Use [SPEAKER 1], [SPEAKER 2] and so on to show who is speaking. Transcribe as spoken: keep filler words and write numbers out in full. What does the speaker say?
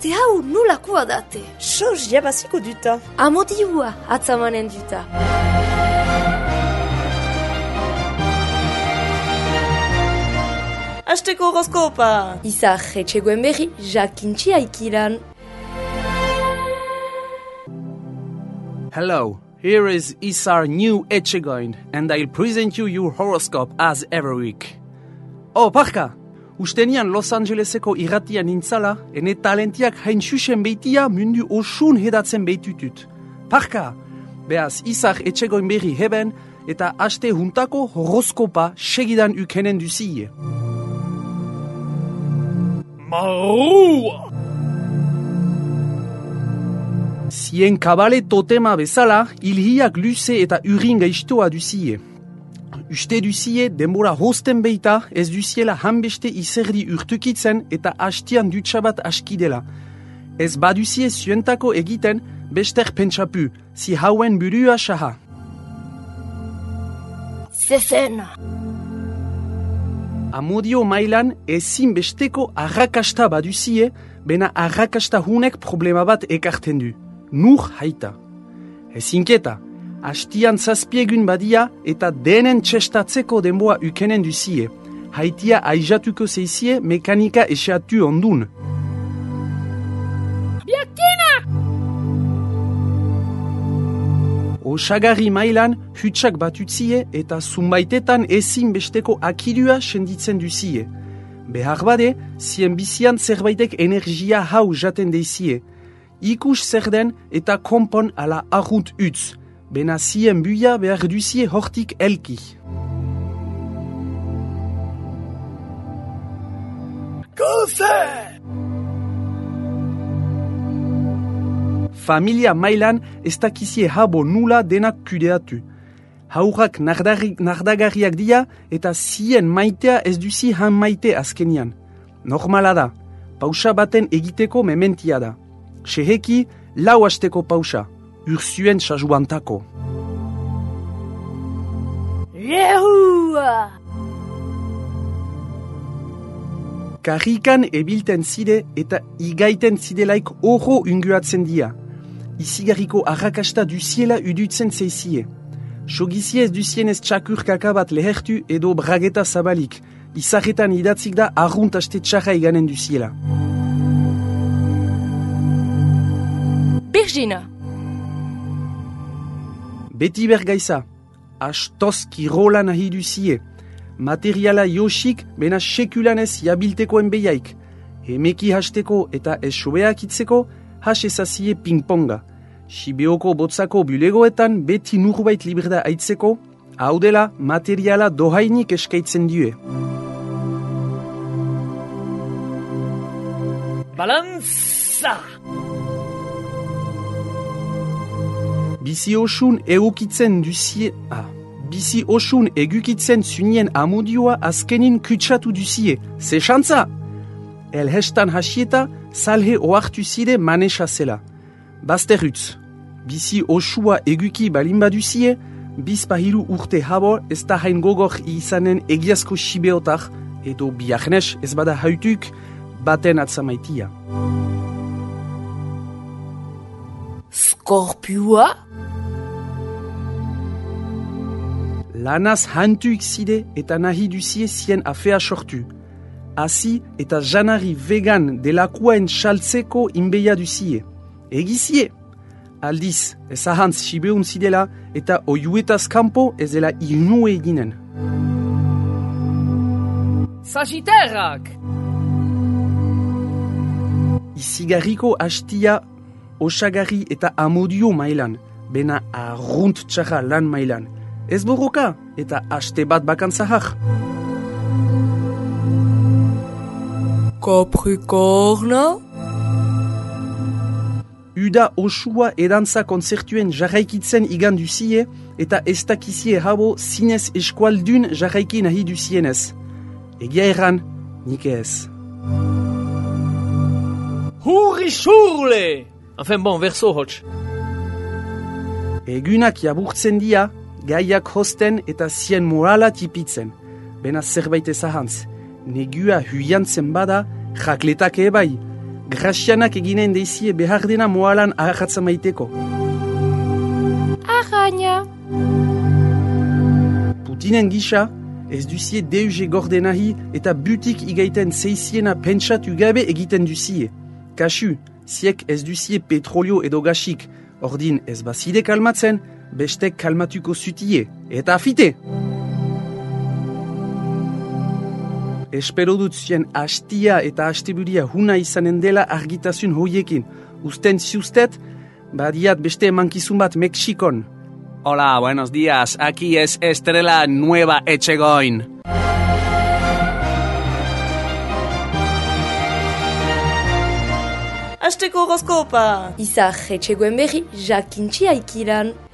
[SPEAKER 1] Te hau nolakoa date?
[SPEAKER 2] Soz jabaziko duta.
[SPEAKER 1] Amodioa atzamanen duta.
[SPEAKER 2] Asteko horoskopa.
[SPEAKER 1] Izar etxegoen berri, jakintxi aikiran.
[SPEAKER 3] Hello, here is Isar New Etxegoin, and I'll present you your horoscope as every week. Oh, parka! Ustenian Los Angeleseko irratian nintzala, ene talentiak hain xuxen beitia mundu osun hedatzen beitutut. Parka! Beaz, Isar Etxegoin berri heben, eta aste juntako horoskopa segidan ukenen duzie.
[SPEAKER 4] Marua!
[SPEAKER 3] Zien kabale totema bezala, ilhiak luze eta urin gaiztoa duzie. Uste duzie, denbora hosten beita, ez duziela hanbeste izerdi urtukitzen eta hastian dutxabat askidela. Ez baduzie zuentako egiten, bester pentsapu, si hauen burua saha.
[SPEAKER 1] Zezena!
[SPEAKER 3] Amodio mailan ezin besteko arrakasta baduzie, bena arrakasta hunek problema bat ekarten du. Nur haita. Ezinketa, hastian zazpiegun badia eta denen txestatzeko denboa ukenen duzie. Haitia aizatuko zeizie mekanika esatu ondun.
[SPEAKER 4] Biakina!
[SPEAKER 3] Osagarri mailan hutsak batutzie eta zunbaitetan ezin besteko akidua senditzen duzie. Behar bade, zien bizian zerbaitek energia hau jaten deizie. Ikus zer den eta konpon ala arrunt utz, bena zien buia behar duzie hortik elki.
[SPEAKER 4] Koze!
[SPEAKER 3] Familia mailan ez dakizie habo nula denak kudeatu. Haurrak nardagarriak dia eta zien maitea ez duzi han maite azkenian. Normala da, pausa baten egiteko mementia da. Seheki, lau asteko pausa, urzuen sajuantako.
[SPEAKER 1] Lehua!
[SPEAKER 3] Karrikan ebilten zide eta igaiten zidelaik oro unguatzen dia. Izigarriko arrakasta duziela udutzen zeizie. Sogizie ez duzien ez txakurkaka bat lehertu edo brageta zabalik. Izarretan idatzik da arrunt aste txarra iganen duziela.
[SPEAKER 1] Birgina!
[SPEAKER 3] Beti bergaiza, astoz kirola nahi duzie. Materiala josik bena sekulanez jabilteko enbeiaik. Emeki hasteko eta ez sobeak itzeko, has ezazie pingponga. Sibeoko botzako bulegoetan beti nurbait liberda aitzeko, hau dela materiala dohainik eskaitzen due.
[SPEAKER 4] Balanza!
[SPEAKER 3] Bizi osun egukitzen duzie... Ah, bizi osun egukitzen zunien amodioa azkenin kutsatu duzie. Ze xantza! Elhestan hasieta salhe oartu zide manesa zela. Bazterutz, bizi osua eguki balin baduzie, bizpahiru urte habo ez da hain gogor izanen egiazko sibeotar, edo biarnes ez bada hautuk baten atzamaitia.
[SPEAKER 1] Skorpioa?
[SPEAKER 3] Lanaz hantuik zide eta nahi duzie zien afea sortu. Asi eta janari vegan delakuaen saltzeko inbeia duzie. Egizie! Aldiz, ez ahantz sibeun zidela eta oiuetaz kanpo ez dela irnue eginen.
[SPEAKER 4] Sagitterrak!
[SPEAKER 3] Izigarriko hastia osagarri eta amodio mailan, bena arrunt txarra lan mailan. Ez borroka eta haste bat bakantzahar.
[SPEAKER 1] Capricorna?
[SPEAKER 3] Uda osua edantza konzertuen jarraikitzen igan duzie eta ez dakizie habo zinez eskualdun jarraiki nahi duzienez. Egia erran, nik ez.
[SPEAKER 4] Hurri xurle! Enfin bon, verso hotx.
[SPEAKER 3] Egunak jaburtzen dia, gaiak hosten eta zien morala tipitzen. Bena zerbait ezahantz. Negua huiantzen bada, jakletak ebai. Grazianak eginen deizie behar dena moalan ahatza maiteko.
[SPEAKER 1] Arraina.
[SPEAKER 3] Putinen gisa, ez duzie deuge gordenahi eta butik igaiten zeiziena pentsatu gabe egiten duzie. Kasu, ziek ez duzie petrolio edo gasik, ordin ez bazide kalmatzen, bestek kalmatuko zutie. Eta afite! Espero dut zuen hastia eta hasteburia huna izanen dela argitasun hoiekin. Usten ziustet, badiat beste emankizun bat Mexikon.
[SPEAKER 5] Hola, buenos días. Aquí es Estrella Nueva Etxegoin.
[SPEAKER 2] Asteko horoskopa.
[SPEAKER 1] Izar etxegoen berri jakintxi aikilan.